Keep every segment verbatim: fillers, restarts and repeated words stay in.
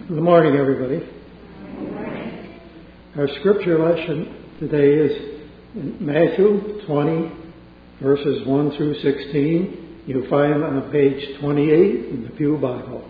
Good morning, everybody. Good morning. Our scripture lesson today is in Matthew twenty, verses one through sixteen. You'll find them on page twenty-eight in the Pew Bible.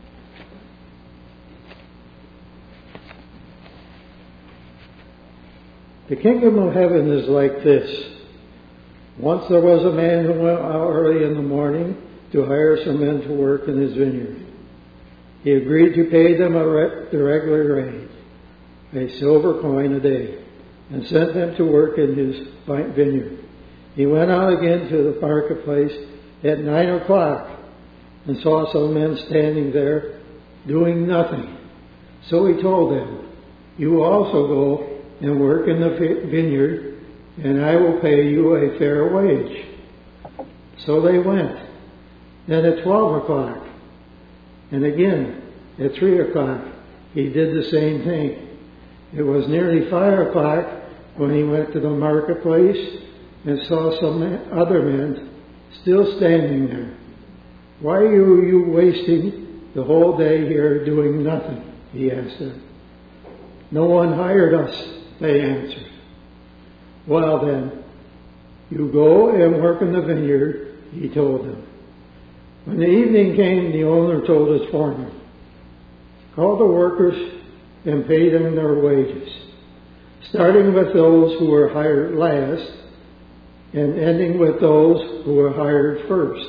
The kingdom of heaven is like this. Once there was a man who went out early in the morning to hire some men to work in his vineyard. He agreed to pay them a re- the regular rate, a silver coin a day, and sent them to work in his vineyard. He went out again to the marketplace at nine o'clock and saw some men standing there doing nothing. So he told them, "You also go and work in the vineyard, and I will pay you a fair wage." So they went. Then at twelve o'clock, and again at three o'clock, he did the same thing. It was nearly five o'clock when he went to the marketplace and saw some other men still standing there. "Why are you wasting the whole day here doing nothing?" he asked them. "No one hired us," they answered. "Well then, you go and work in the vineyard," he told them. When the evening came, the owner told his foreman, "Call the workers and pay them their wages, starting with those who were hired last and ending with those who were hired first."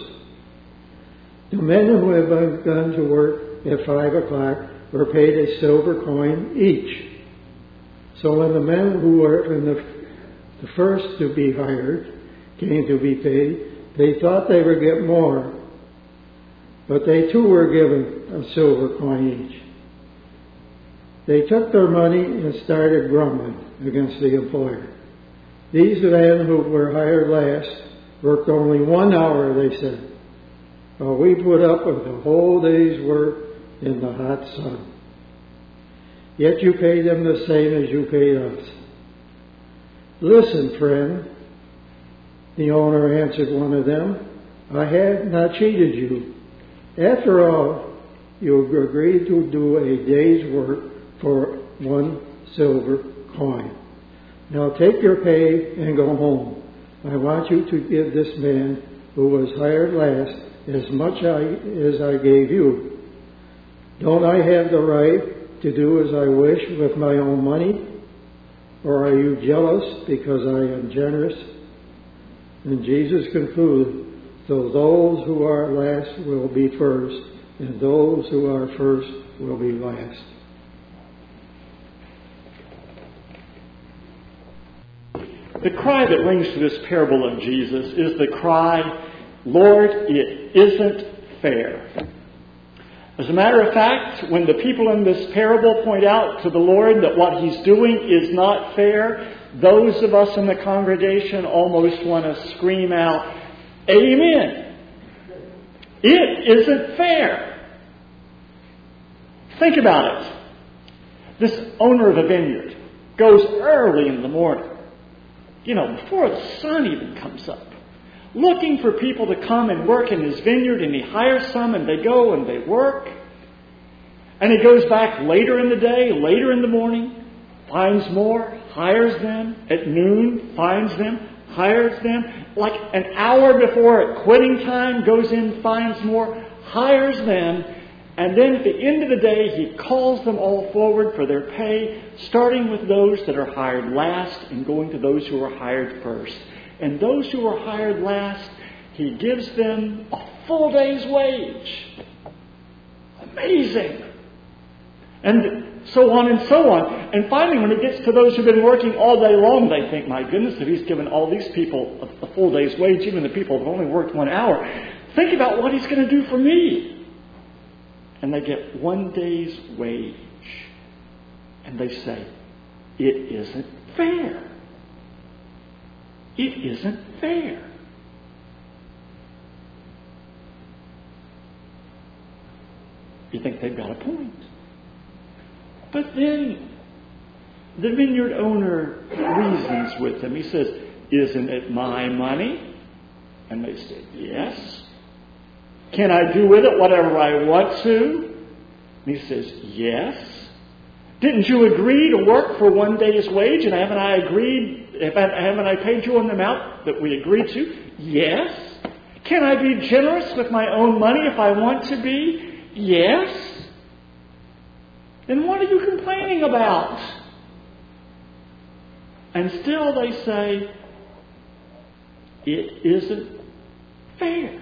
The men who had begun to work at five o'clock were paid a silver coin each. So when the men who were in the, the first to be hired came to be paid, they thought they would get more. But they too were given a silver coin each. They took their money and started grumbling against the employer. "These men who were hired last worked only one hour," they said, "while we put up with a whole day's work in the hot sun. Yet you pay them the same as you paid us." "Listen, friend," the owner answered one of them, "I have not cheated you. After all, you agreed to do a day's work for one silver coin. Now take your pay and go home. I want you to give this man who was hired last as much as I gave you. Don't I have the right to do as I wish with my own money? Or are you jealous because I am generous?" And Jesus concluded, "So those who are last will be first, and those who are first will be last." The cry that rings through this parable of Jesus is the cry, "Lord, it isn't fair." As a matter of fact, when the people in this parable point out to the Lord that what He's doing is not fair, those of us in the congregation almost want to scream out, "Amen. It isn't fair." Think about it. This owner of a vineyard goes early in the morning, you know, before the sun even comes up, looking for people to come and work in his vineyard, and he hires some and they go and they work. And he goes back later in the day, later in the morning, finds more, hires them. At noon, finds them, hires them. Like an hour before quitting time, goes in, finds more, hires them. And then at the end of the day, he calls them all forward for their pay, starting with those that are hired last and going to those who are hired first. And those who are hired last, he gives them a full day's wage. Amazing. And so on and so on. And finally, when it gets to those who've been working all day long, they think, "My goodness, if he's given all these people a, a full day's wage, even the people who've only worked one hour, think about what he's going to do for me." And they get one day's wage. And they say, "It isn't fair. It isn't fair." You think they've got a point. But then the vineyard owner reasons with them. He says, "Isn't it my money?" And they say, "Yes." Can I do with it whatever I want to? And he says, yes. Didn't you agree to work for one day's wage? And haven't I agreed, haven't I paid you an amount that we agreed to? Yes. Can I be generous with my own money if I want to be? Yes. Then what are you complaining about? And still they say, it isn't fair.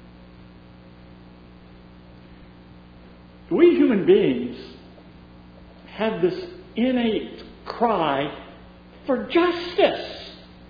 We human beings have this innate cry for justice.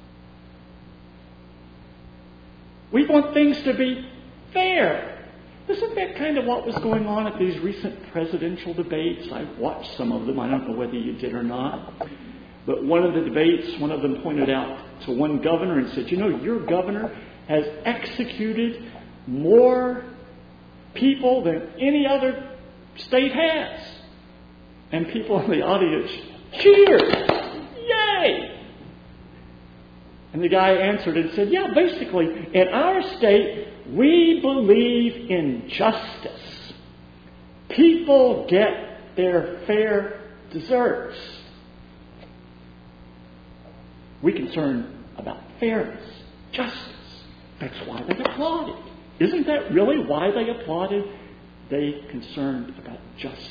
We want things to be fair. Isn't that kind of what was going on at these recent presidential debates? I watched some of them. I don't know whether you did or not. But one of the debates, one of them pointed out to one governor and said, you know, your governor has executed more people than any other state has. And people in the audience cheered. Yay! And the guy answered and said, yeah, basically, in our state, we believe in justice. People get their fair deserts. We're concerned about fairness, justice. That's why they applauded. Isn't that really why they applauded? They concerned about justice.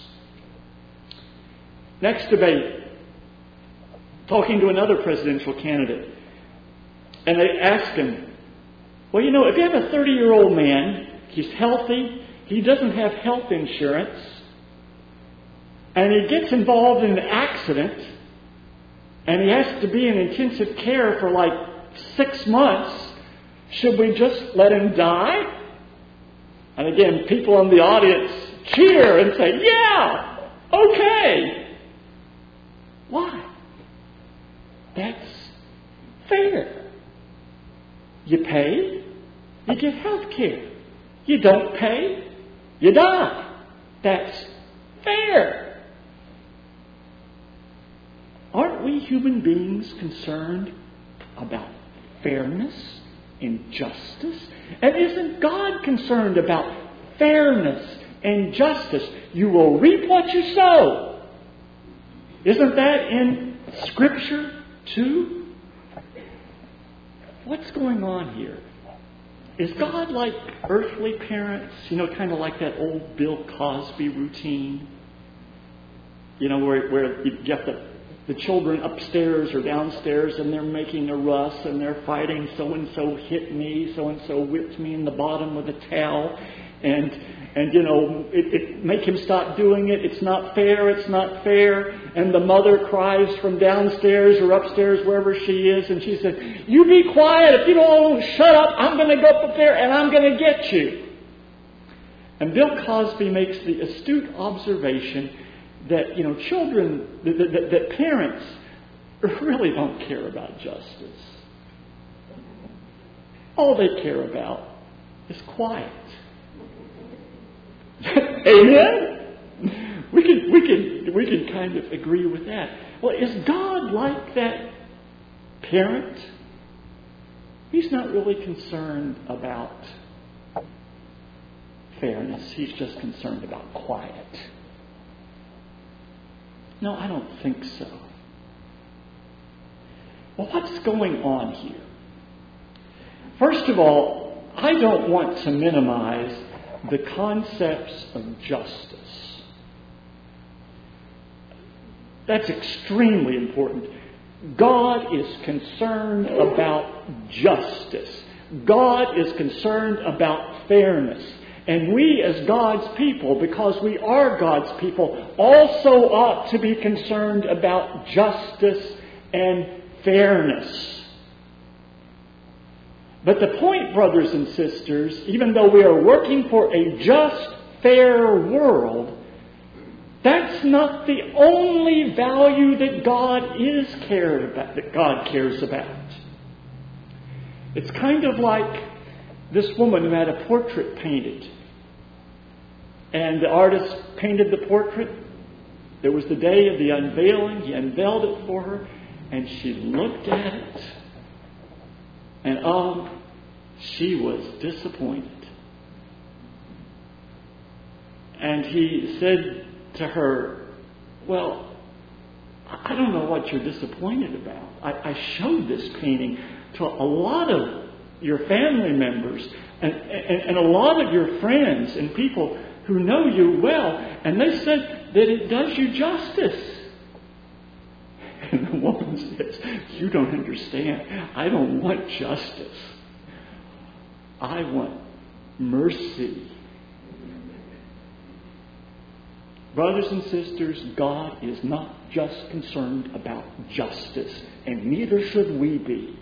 Next debate, talking to another presidential candidate. And they asked him, well, you know, if you have a thirty-year-old man, he's healthy, he doesn't have health insurance, and he gets involved in an accident, and he has to be in intensive care for like six months, should we just let him die? And again, people in the audience cheer and say, yeah, okay. Why? That's fair. You pay, you get health care. You don't pay, you die. That's fair. Aren't we human beings concerned about fairness and justice? And isn't God concerned about fairness and justice? You will reap what you sow. Isn't that in Scripture too? What's going on here? Is God like earthly parents? You know, kind of like that old Bill Cosby routine? You know, where, where you get the, the children upstairs or downstairs and they're making a russ and they're fighting. So-and-so hit me, so-and-so whipped me in the bottom with a towel. And, and you know, it, it make him stop doing it. It's not fair, it's not fair. And the mother cries from downstairs or upstairs, wherever she is, and she says, you be quiet. If you don't shut up, I'm going to go up there and I'm going to get you. And Bill Cosby makes the astute observation that, you know, children, that, that, that parents really don't care about justice. All they care about is quiet. Amen? We can, we can, we can kind of agree with that. Well, is God like that parent? He's not really concerned about fairness. He's just concerned about quiet. No, I don't think so. Well, what's going on here? First of all, I don't want to minimize the concepts of justice. That's extremely important. God is concerned about justice. God is concerned about fairness. And we as God's people, because we are God's people, also ought to be concerned about justice and fairness. But the point, brothers and sisters, even though we are working for a just, fair world, that's not the only value that God is cared about, that God cares about. It's kind of like this woman who had a portrait painted. And the artist painted the portrait. There was the day of the unveiling. He unveiled it for her. And she looked at it. And oh, she was disappointed. And he said to her, well, I don't know what you're disappointed about. I, I showed this painting to a lot of your family members and, and, and a lot of your friends and people who know you well, and they said that it does you justice. And the woman says, you don't understand. I don't want justice. I want mercy. Brothers and sisters, God is not just concerned about justice, and neither should we be.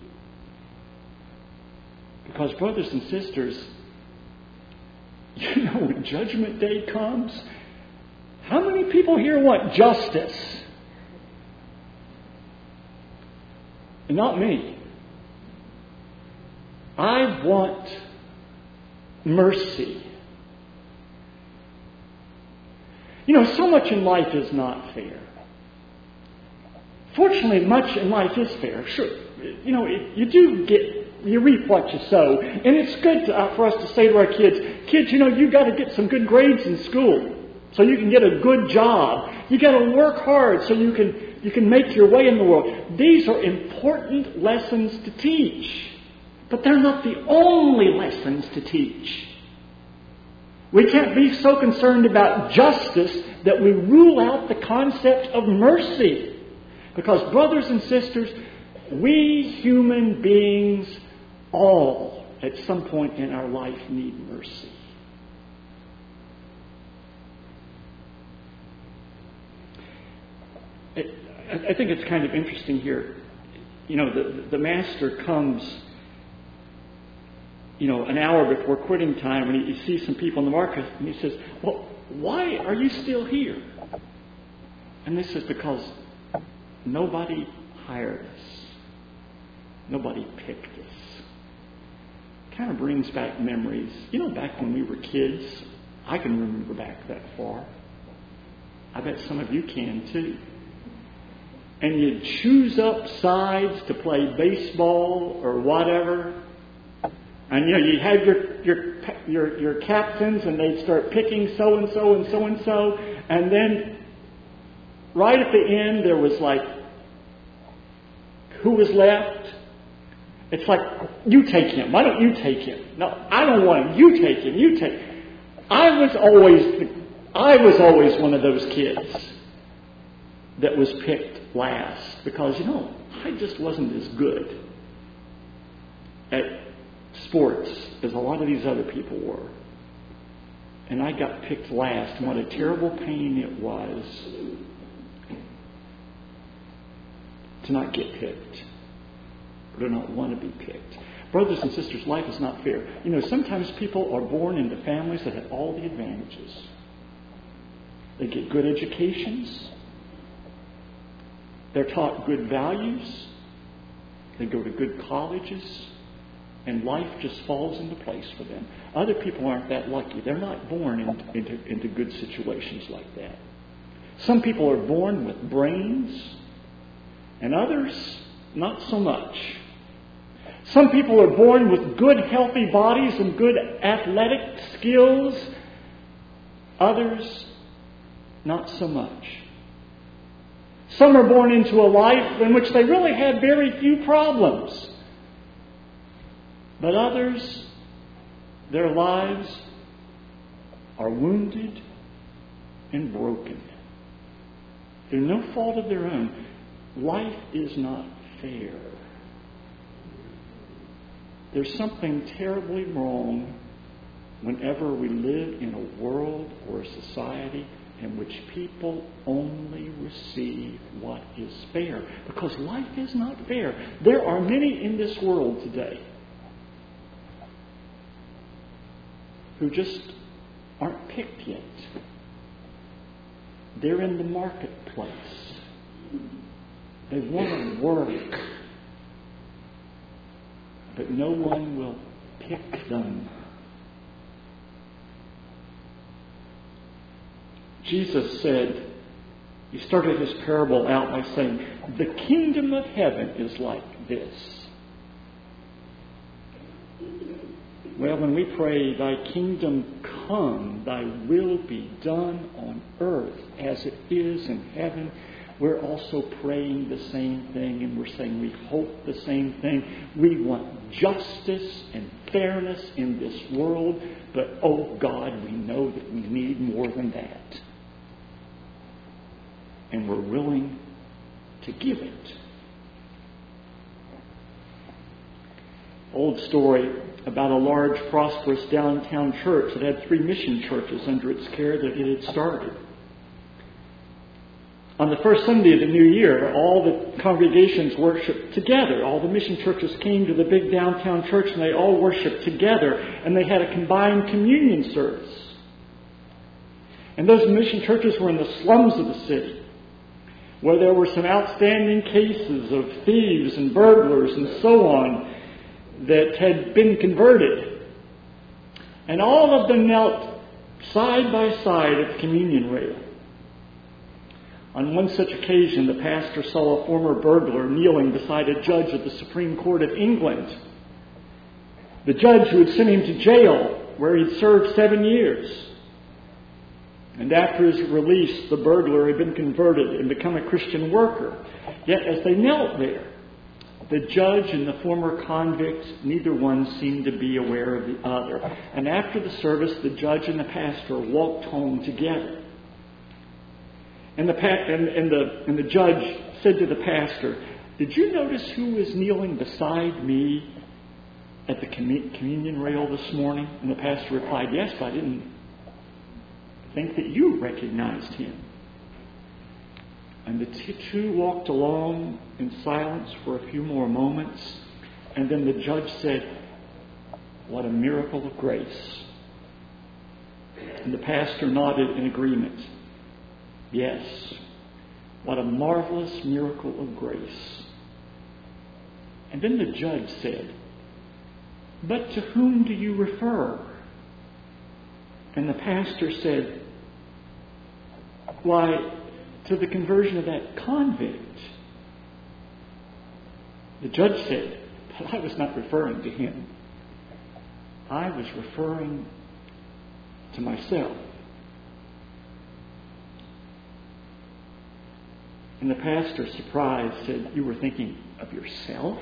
Because, brothers and sisters, you know, when Judgment Day comes, how many people here want justice? Not me. I want mercy. You know, so much in life is not fair. Fortunately, much in life is fair. Sure, you know, you do get, you reap what you sow. And it's good to, uh, for us to say to our kids, kids, you know, you got to get some good grades in school so you can get a good job. You got to work hard so you can you can make your way in the world. These are important lessons to teach, but they're not the only lessons to teach. We can't be so concerned about justice that we rule out the concept of mercy. Because, brothers and sisters, we human beings all, at some point in our life, need mercy. It, I think it's kind of interesting here. You know, the, the master comes, you know, an hour before quitting time, and he, he sees some people in the market, and he says, well, why are you still here? And this is because nobody hired us. Nobody picked us. Kind of brings back memories. You know, back when we were kids, I can remember back that far. I bet some of you can too. And you'd choose up sides to play baseball or whatever. And you know, you had your your your your captains, and they'd start picking so and so and so and so, and then right at the end there was like, who was left? It's like, you take him. Why don't you take him? No, I don't want him. You take him. You take. I was always I was always one of those kids that was picked last because, you know, I just wasn't as good at sports as a lot of these other people were. And I got picked last, and what a terrible pain it was to not get picked or to not want to be picked. Brothers and sisters, life is not fair. You know, sometimes people are born into families that have all the advantages. They get good educations. They're taught good values. They go to good colleges. And life just falls into place for them. Other people aren't that lucky. They're not born into, into, into good situations like that. Some people are born with brains, and others, not so much. Some people are born with good, healthy bodies and good athletic skills. Others, not so much. Some are born into a life in which they really have very few problems. But others, their lives are wounded and broken. Through no fault of their own. Life is not fair. There's something terribly wrong whenever we live in a world or a society in which people only receive what is fair. Because life is not fair. There are many in this world today who just aren't picked yet. They're in the marketplace. They want to work, but no one will pick them. Jesus said, he started his parable out by saying, the kingdom of heaven is like this. Well, when we pray, thy kingdom Come, thy will be done on earth as it is in heaven, we're also praying the same thing, and we're saying we hope the same thing. We want justice and fairness in this world, but oh God, we know that we need more than that. And we're willing to give it. Old story about a large, prosperous downtown church that had three mission churches under its care that it had started. On the first Sunday of the new year, all the congregations worshiped together. All the mission churches came to the big downtown church and they all worshiped together. And they had a combined communion service. And those mission churches were in the slums of the city, where there were some outstanding cases of thieves and burglars and so on that had been converted. And all of them knelt side by side at the communion rail. On one such occasion, the pastor saw a former burglar kneeling beside a judge of the Supreme Court of England. The judge who had sent him to jail, where he'd served seven years. And after his release, the burglar had been converted and become a Christian worker. Yet as they knelt there, the judge and the former convict, neither one seemed to be aware of the other. And after the service, the judge and the pastor walked home together. And the, pa- and, and, the, and the judge said to the pastor, "Did you notice who was kneeling beside me at the commun- communion rail this morning?" And the pastor replied, "Yes, but I didn't think that you recognized him." And the t- two walked along in silence for a few more moments. And then the judge said, "What a miracle of grace." And the pastor nodded in agreement. Yes, what a marvelous miracle of grace. And then the judge said, "But to whom do you refer?" And the pastor said, "Why, to the conversion of that convict." The judge said, "But I was not referring to him. I was referring to myself." And the pastor, surprised, said, "You were thinking of yourself?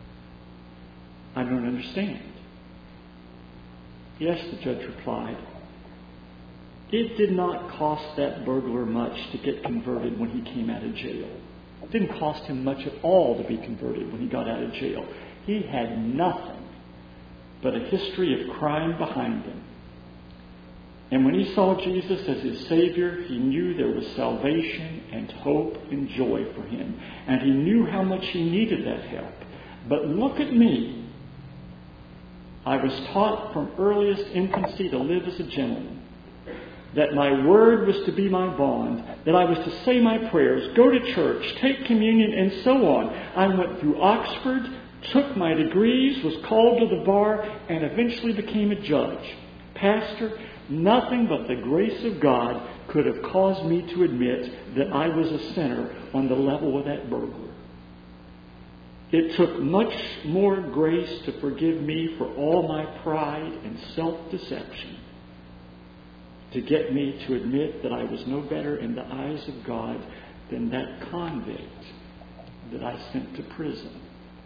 I don't understand." "Yes," the judge replied. "It did not cost that burglar much to get converted when he came out of jail. It didn't cost him much at all to be converted when he got out of jail. He had nothing but a history of crime behind him. And when he saw Jesus as his Savior, he knew there was salvation and hope and joy for him. And he knew how much he needed that help. But look at me. I was taught from earliest infancy to live as a gentleman, that my word was to be my bond, that I was to say my prayers, go to church, take communion, and so on. I went through Oxford, took my degrees, was called to the bar, and eventually became a judge. Pastor, nothing but the grace of God could have caused me to admit that I was a sinner on the level of that burglar. It took much more grace to forgive me for all my pride and self-deception to get me to admit that I was no better in the eyes of God than that convict that I sent to prison.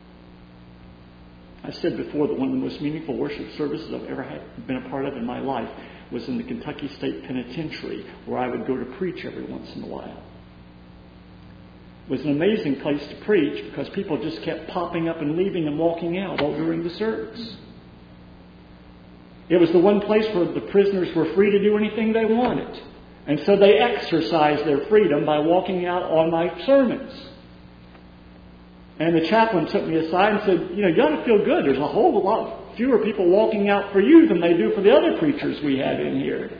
I said before that one of the most meaningful worship services I've ever had, been a part of in my life was in the Kentucky State Penitentiary, where I would go to preach every once in a while. It was an amazing place to preach because people just kept popping up and leaving and walking out all during the service. It was the one place where the prisoners were free to do anything they wanted. And so they exercised their freedom by walking out on my sermons. And the chaplain took me aside and said, "You know, you ought to feel good. There's a whole lot fewer people walking out for you than they do for the other preachers we have in here."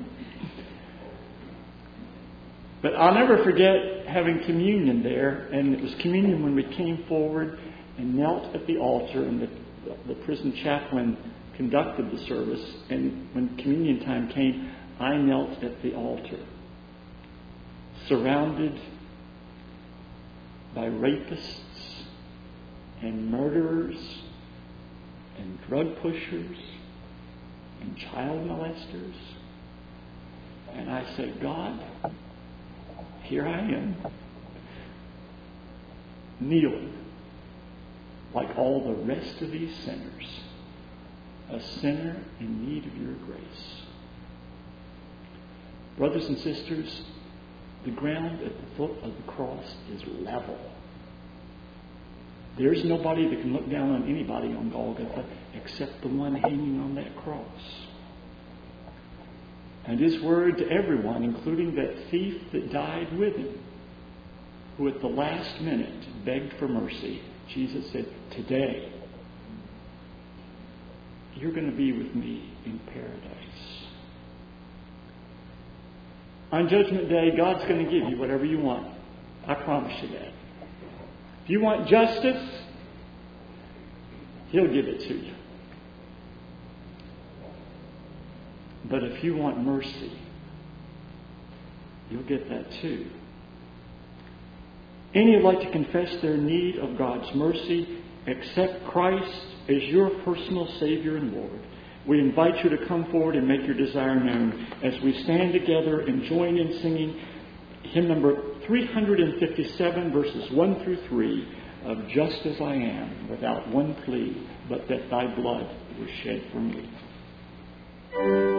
But I'll never forget having communion there. And it was communion when we came forward and knelt at the altar, and the, the prison chaplain conducted the service. And when communion time came, I knelt at the altar, surrounded by rapists and murderers and drug pushers and child molesters. And I said, God, here I am, kneeling like all the rest of these sinners, a sinner in need of your grace. Brothers and sisters, the ground at the foot of the cross is level. There's nobody that can look down on anybody on Golgotha except the one hanging on that cross. And his word to everyone, including that thief that died with him, who at the last minute begged for mercy, Jesus said, today, you're going to be with me in paradise. On Judgment Day, God's going to give you whatever you want. I promise you that. If you want justice, He'll give it to you. But if you want mercy, you'll get that too. Any who'd like to confess their need of God's mercy, accept Christ as your personal Savior and Lord, we invite you to come forward and make your desire known as we stand together and join in singing hymn number three fifty-seven, verses one through three, of Just As I Am, without one plea, but that thy blood was shed for me.